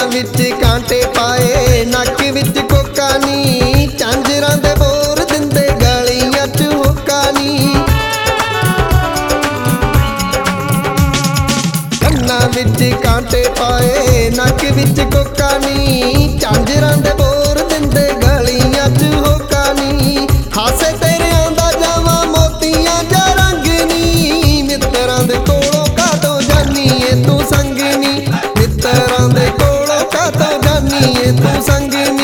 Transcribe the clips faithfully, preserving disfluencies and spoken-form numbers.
विच कांटे पाए नक विच कोका नी, झांजरां दे बोर दिंदे गलियां च होका नी। कन्नां विच कांटे पाए नक विच कोका नी, झांजरां दे बोर दिंदे गलियां च होका नी। हासे तेरियां दा जावा मोतियां जा रंग नी, मित्रां दे कोलों कातों जानी ए तू संगनी, मित्रां दे कोलों कातों जानी ए तू संगनी।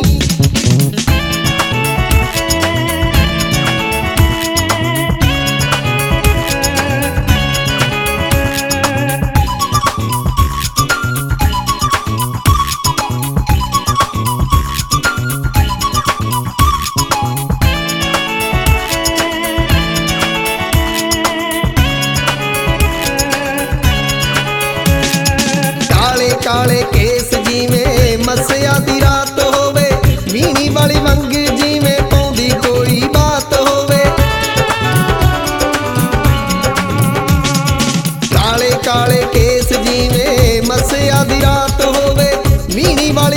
काले केस जिवें मसिया दी रात होवे, मीनी वाली वंग जिवें पौंदी कोई बात होवे। काले काले केस जिवें मसिया दी रात होवे, मीनी वाली